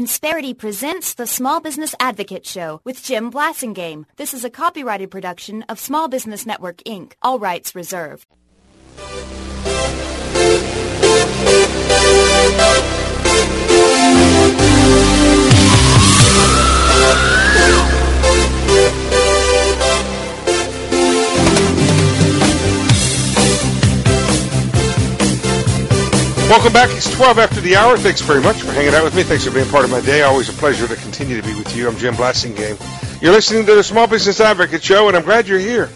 Insperity presents the Small Business Advocate Show with Jim Blasingame. This is a copyrighted production of Small Business Network, Inc. All rights reserved. Welcome back. It's 12 after the hour. Thanks very much for hanging out with me. Thanks for being part of my day. Always a pleasure to continue to be with you. I'm Jim Blasingame. You're listening to the Small Business Advocate Show, and I'm glad you're here.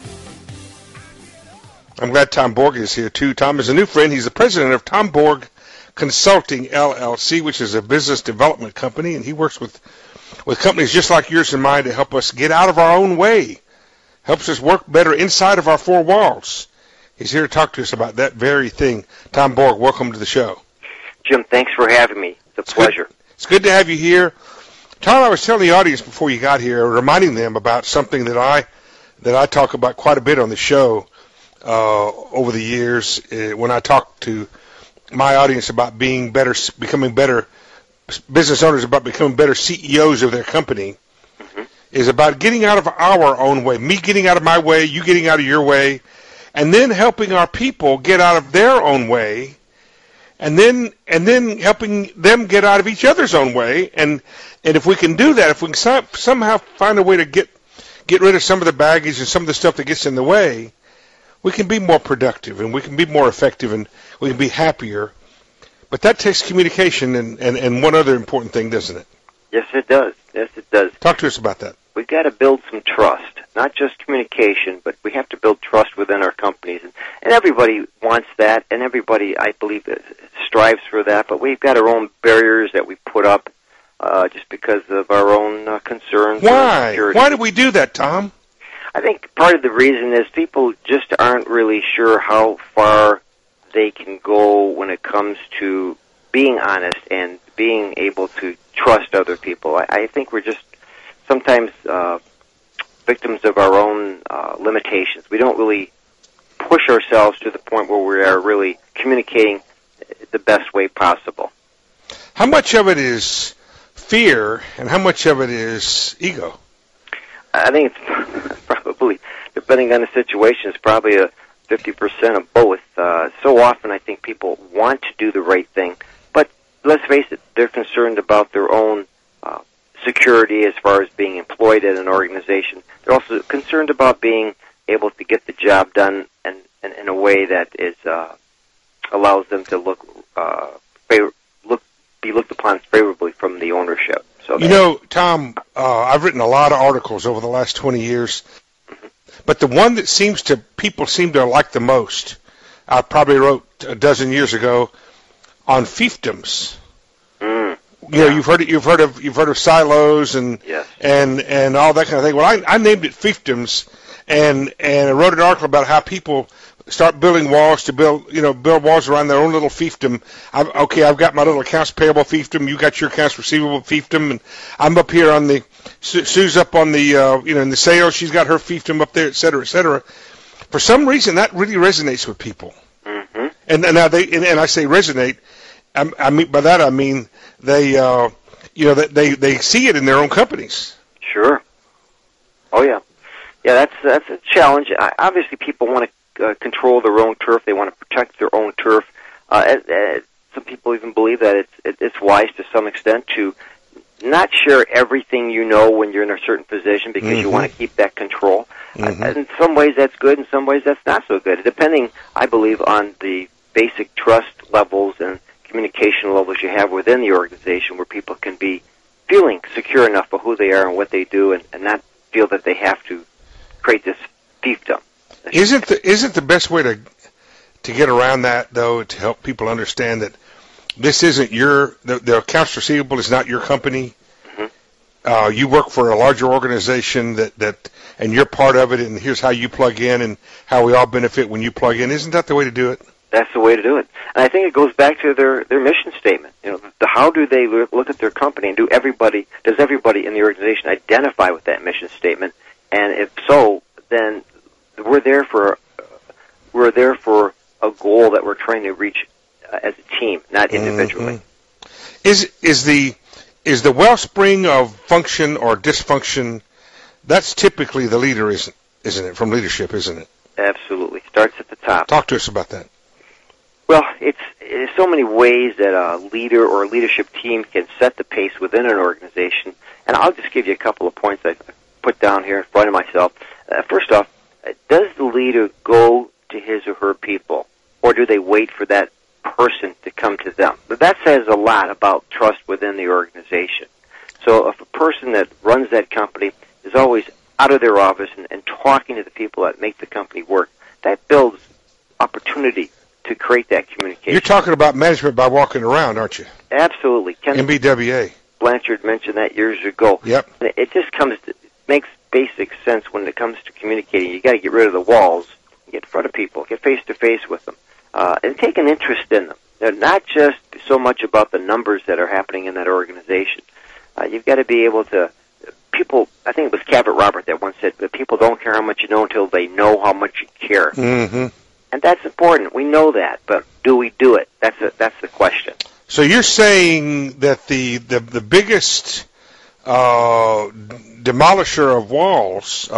I'm glad Tom Borg is here, too. Tom is a new friend. He's the president of Tom Borg Consulting, LLC, which is a business development company, and he works with companies just like yours and mine to help us get out of our own way, helps us work better inside of our four walls. He's here to talk to us about that very thing. Tom Borg, welcome to the show. Jim, thanks for having me. It's a pleasure. It's good to have you here. Tom, I was telling the audience before you got here, reminding them about something that I talk about quite a bit on the show over the years when I talk to my audience about becoming better business owners, about becoming better CEOs of their company, is about getting out of our own way, me getting out of my way, you getting out of your way, and then helping our people get out of their own way, and then helping them get out of each other's own way. And if we can do that, if we can somehow find a way to get rid of some of the baggage and some of the stuff that gets in the way, we can be more productive and we can be more effective and we can be happier. But that takes communication and one other important thing, doesn't it? Yes, it does. Yes, it does. Talk to us about that. We've got to build some trust, not just communication, but we have to build trust within our companies. And everybody wants that, and everybody, I believe, strives for that. But we've got our own barriers that we put up just because of our own concerns. Why? Why do we do that, Tom? I think part of the reason is people just aren't really sure how far they can go when it comes to being honest and being able to trust other people. I think we're just sometimes victims of our own limitations. We don't really push ourselves to the point where we are really communicating the best way possible. How much of it is fear and how much of it is ego? I think it's probably, depending on the situation, it's probably a 50% of both. So often I think people want to do the right thing, but let's face it, they're concerned about their own security as far as being employed at an organization. They're also concerned about being able to get the job done and in a way that is allows them to be looked upon favorably from the ownership. So Tom, I've written a lot of articles over the last 20 years, but the one that people seem to like the most, I probably wrote a dozen years ago on fiefdoms. You've heard of silos and yes, and all that kind of thing. Well, I named it fiefdoms, and I wrote an article about how people start building walls to build walls around their own little fiefdom. I've got my little accounts payable fiefdom. You got your accounts receivable fiefdom, and I'm up here on the Sue's up on the in the sales. She's got her fiefdom up there, et cetera, et cetera. For some reason, that really resonates with people. Mm-hmm. And now I say resonate. I mean by that I mean they they see it in their own companies. Sure. Oh yeah. That's a challenge. Obviously, people want to control their own turf. They want to protect their own turf. Some people even believe that it's wise to some extent to not share everything you know when you're in a certain position because you want to keep that control. In some ways that's good, in some ways that's not so good, depending, I believe, on the basic trust levels and communication levels you have within the organization where people can be feeling secure enough for who they are and what they do and not feel that they have to create this fiefdom. Isn't the best way to get around that, though, to help people understand that this isn't the accounts receivable is not your company. Mm-hmm. You work for a larger organization that and you're part of it, and here's how you plug in and how we all benefit when you plug in. Isn't that the way to do it? That's the way to do it. And I think it goes back to their mission statement. How do they look at their company, and does everybody in the organization identify with that mission statement? And if so, then we're there for a goal that we're trying to reach as a team, not individually. Mm-hmm. is the wellspring of function or dysfunction, that's typically the leader, isn't it? From leadership, isn't it? Absolutely. Starts at the top. Talk to us about that. Well, there's so many ways that a leader or a leadership team can set the pace within an organization, and I'll just give you a couple of points I put down here in front of myself. First off, does the leader go to his or her people, or do they wait for that person to come to them? But that says a lot about trust within the organization. So if a person that runs that company is always out of their office and talking to the people that make the company work, that builds opportunity to create that communication. You're talking about management by walking around, aren't you? Absolutely. MBWA. Blanchard mentioned that years ago. Yep. It just makes basic sense when it comes to communicating. You got to get rid of the walls, get in front of people, get face to face with them, and take an interest in them. They're not just so much about the numbers that are happening in that organization. You've got to be able to. People, I think it was Cabot Robert that once said that people don't care how much you know until they know how much you care. Mm-hmm. And that's important. We know that, but do we do it? That's the question. So you're saying that the biggest demolisher of walls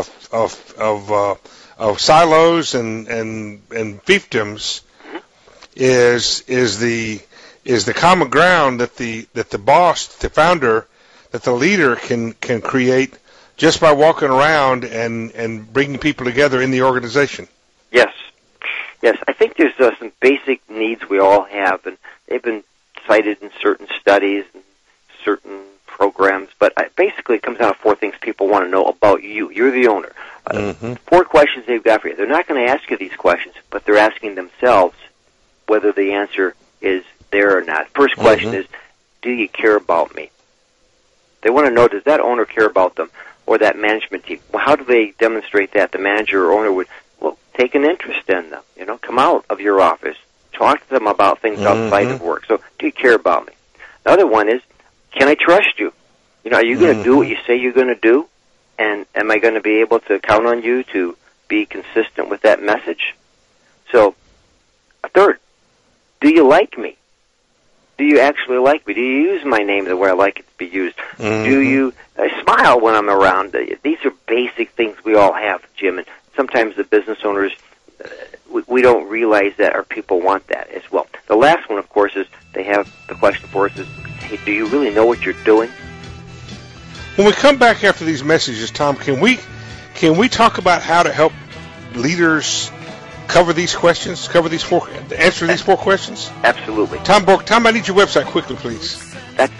of silos and fiefdoms is the common ground that the boss, the founder, that the leader can create just by walking around and bringing people together in the organization. Yes. I think there's some basic needs we all have, and they've been cited in certain studies and certain programs, but basically it comes down to four things people want to know about you. You're the owner. Four questions they've got for you. They're not going to ask you these questions, but they're asking themselves whether the answer is there or not. First question is, do you care about me? They want to know, does that owner care about them or that management team? Well, how do they demonstrate that? The manager or owner would, take an interest in them. Come out of your office. Talk to them about things outside of work. So, do you care about me? The other one is, can I trust you? Are you going to do what you say you're going to do? And am I going to be able to count on you to be consistent with that message? So, a third, do you like me? Do you actually like me? Do you use my name the way I like it to be used? Do you smile when I'm around? These are basic things we all have, Jim, and sometimes the business owners, we don't realize that our people want that as well. The last one, of course, is they have the question for us is, hey, do you really know what you're doing? When we come back after these messages, Tom, can we talk about how to help leaders cover these questions, answer these four questions? Absolutely. Tom Borg, I need your website quickly, please. That's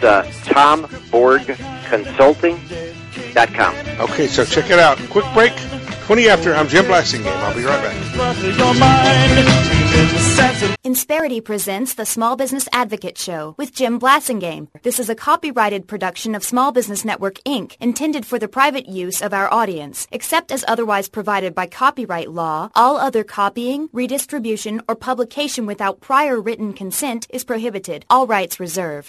TomBorgConsulting.com. Okay, so check it out. Quick break. 20 after. I'm Jim Blasingame. I'll be right back. Insperity presents the Small Business Advocate Show with Jim Blasingame. This is a copyrighted production of Small Business Network, Inc., intended for the private use of our audience. Except as otherwise provided by copyright law, all other copying, redistribution, or publication without prior written consent is prohibited. All rights reserved.